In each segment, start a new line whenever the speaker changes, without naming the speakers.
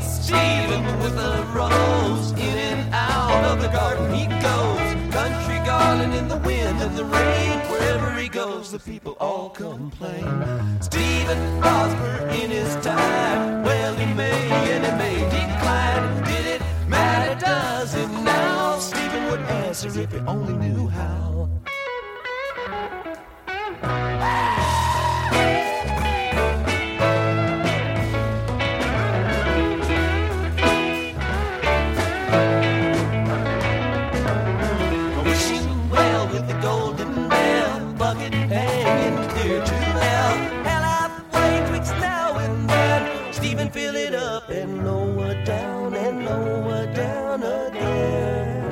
Stephen with a rose, in and out of the garden he goes. Country garland in the wind and the rain, wherever he goes the people all complain. Stephen prosper in his time, well he may and he may decline. Did it matter, does it now? Stephen would answer if he only knew how. Bucket hanging clear to hell. Hell, I've played tricks now and then. Stephen, fill it up and lower down again.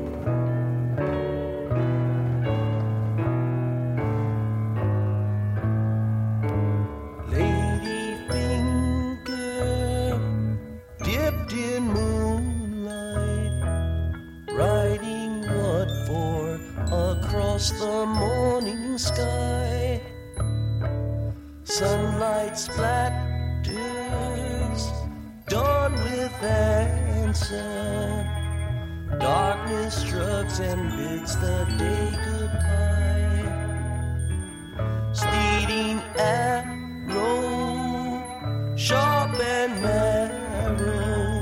Lady finger dipped in moonlight, writing what for across the morning sky. Sunlight splatters dawn with answer. Darkness struts and bids the day goodbye. Speeding arrow, sharp and narrow.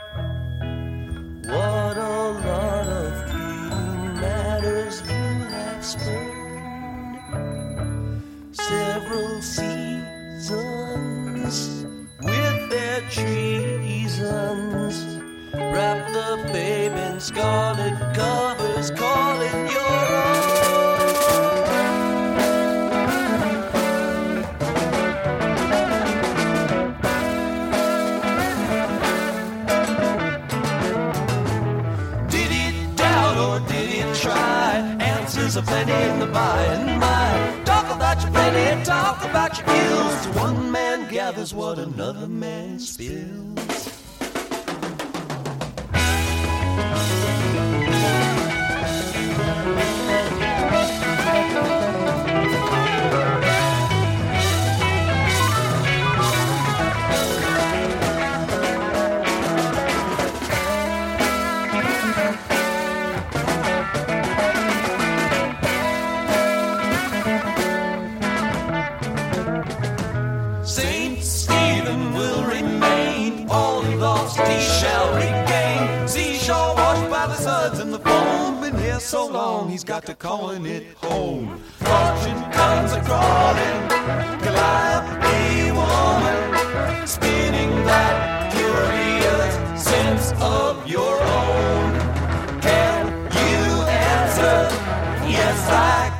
What a lot of fleeting matters you have spurned. Several seasons with their treasons wrap the babe in scarlet covers, calling your own. Did it doubt or did it try? Answers are plenty in the by and by. Talk about your plenty, talk about your ills. To one man gathers what another man spills. Saint Stephen will remain, all he lost he shall regain. Seashore washed by the suds and the foam, been here so long he's got to calling it home. Fortune comes a-crawling, Calliope woman, spinning that curious sense of your own. Can you answer? Yes, I can.